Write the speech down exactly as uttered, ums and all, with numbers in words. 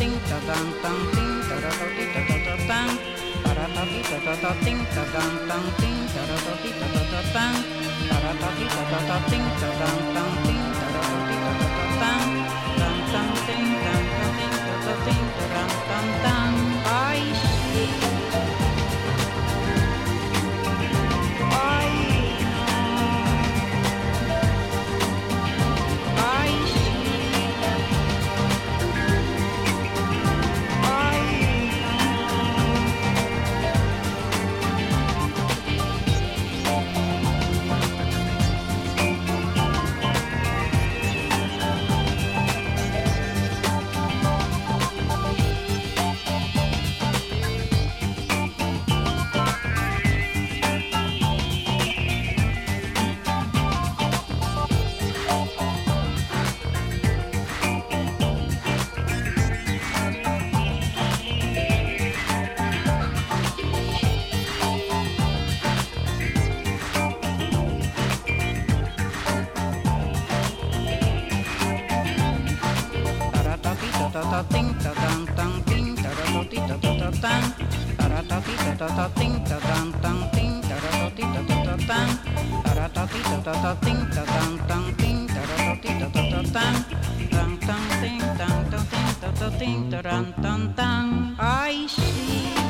ting ta dang dang ting ta da da di da da da dang ta da da di da da da ting ta dang dang ting ta da da di da da da dang ta da da di da da da ting ta dang dang ting ta da da di da da da dang dang dang ting dang dang ting da da ting ta dang dang dang I see I da da ting da dang dang ting da da da di da da da dang da da da di da da da ting da dang dang ting da da da di da da da dang da da da di da da da ting da dang dang ting da da da di da da da dang dang dang ting dang dang ting da da ting da dang dang dang I see